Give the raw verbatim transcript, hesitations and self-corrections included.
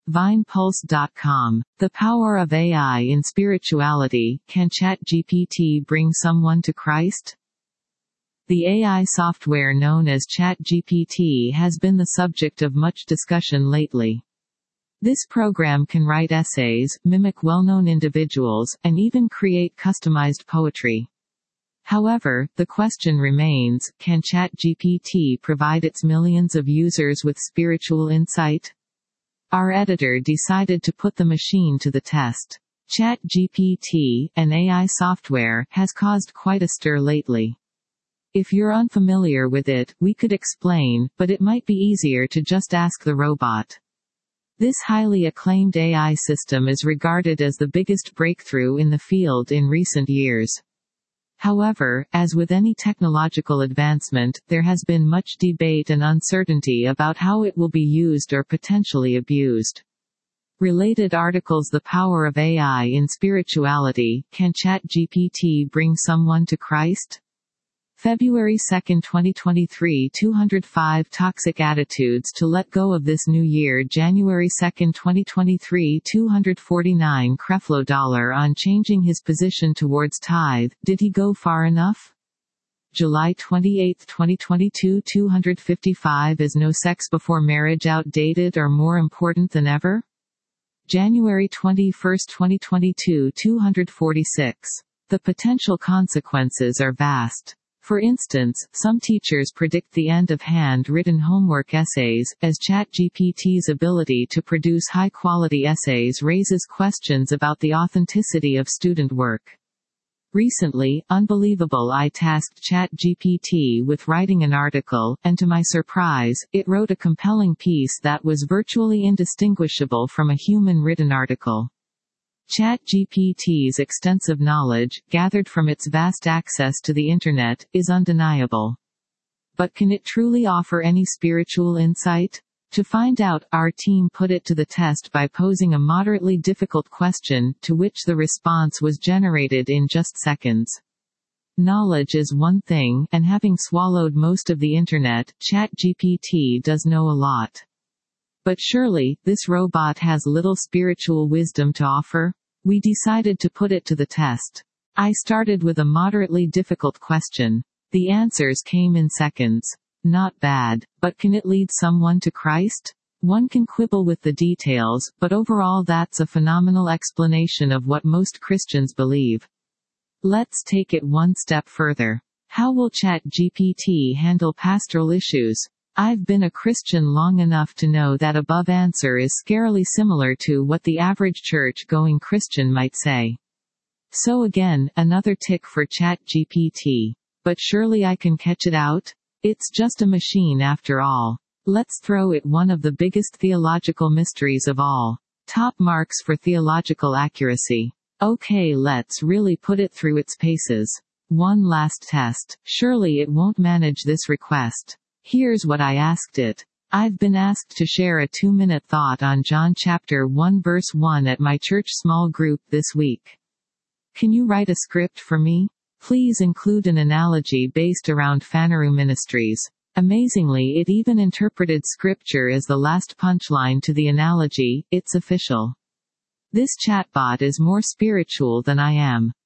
vine pulse dot com. The power of A I in spirituality. Can ChatGPT bring someone to Christ? The A I software known as ChatGPT has been the subject of much discussion lately. This program can write essays, mimic well-known individuals, and even create customized poetry. However, the question remains, can ChatGPT provide its millions of users with spiritual insight? Our editor decided to put the machine to the test. ChatGPT, an A I software, has caused quite a stir lately. If you're unfamiliar with it, we could explain, but it might be easier to just ask the robot. This highly acclaimed A I system is regarded as the biggest breakthrough in the field in recent years. However, as with any technological advancement, there has been much debate and uncertainty about how it will be used or potentially abused. Related articles: The power of A I in spirituality. Can ChatGPT bring someone to Christ? February second twenty twenty-three two hundred five Toxic Attitudes to Let Go of This New Year. January second twenty twenty-three two hundred forty-nine Creflo Dollar on changing his position towards tithe. Did he go far enough? July twenty-eighth twenty twenty-two two hundred fifty-five Is no sex before marriage outdated or more important than ever? January twenty-first twenty twenty-two two hundred forty-six. The potential consequences are vast. For instance, some teachers predict the end of hand-written homework essays, as ChatGPT's ability to produce high-quality essays raises questions about the authenticity of student work. Recently, Unbelievable I tasked ChatGPT with writing an article, and to my surprise, it wrote a compelling piece that was virtually indistinguishable from a human-written article. ChatGPT's extensive knowledge, gathered from its vast access to the Internet, is undeniable. But can it truly offer any spiritual insight? To find out, our team put it to the test by posing a moderately difficult question, to which the response was generated in just seconds. Knowledge is one thing, and having swallowed most of the Internet, ChatGPT does know a lot. But surely, this robot has little spiritual wisdom to offer? We decided to put it to the test. I started with a moderately difficult question. The answers came in seconds. Not bad. But can it lead someone to Christ? One can quibble with the details, but overall that's a phenomenal explanation of what most Christians believe. Let's take it one step further. How will ChatGPT handle pastoral issues? I've been a Christian long enough to know that above answer is scarily similar to what the average church-going Christian might say. So again, another tick for ChatGPT. But surely I can catch it out? It's just a machine after all. Let's throw it one of the biggest theological mysteries of all. Top marks for theological accuracy. Okay, let's really put it through its paces. One last test. Surely it won't manage this request. Here's what I asked it. I've been asked to share a two-minute thought on John chapter one verse one at my church small group this week. Can you write a script for me? Please include an analogy based around Phaneroo Ministries. Amazingly, it even interpreted scripture as the last punchline to the analogy. It's official. This chatbot is more spiritual than I am.